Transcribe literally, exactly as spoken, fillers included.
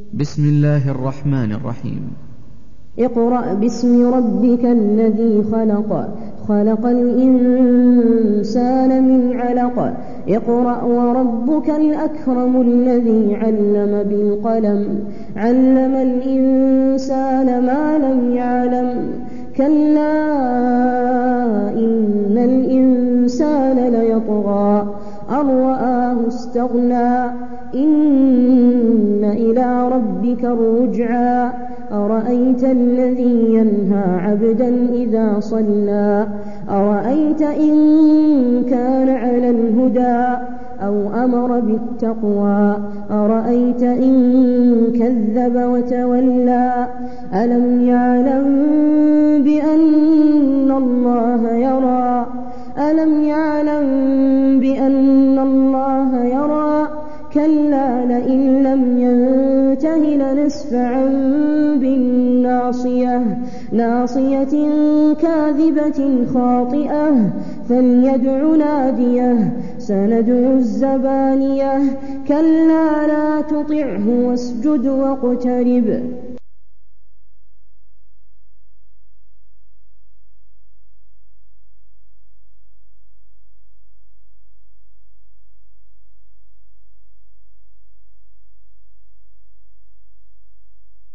بسم الله الرحمن الرحيم. اقرأ باسم ربك الذي خلق خلق الإنسان من علق اقرأ وربك الأكرم الذي علم بالقلم علم الإنسان ما لم يعلم كلا إن الإنسان ليطغى أن رآه استغنى إن إلى ربك الرجعى أرأيت الذي ينهى عبدا إذا صلى أرأيت إن كان على الهدى أو أمر بالتقوى أرأيت إن كذب وتولى ألم يعلم بأن الله يرى ألم يعلم بأن الله يرى كلا لئن لم ينته لنسفعا بالناصية ناصية كاذبة خاطئة فليدع ناديه سندع الزبانية كلا لا تطعه واسجد واقترب.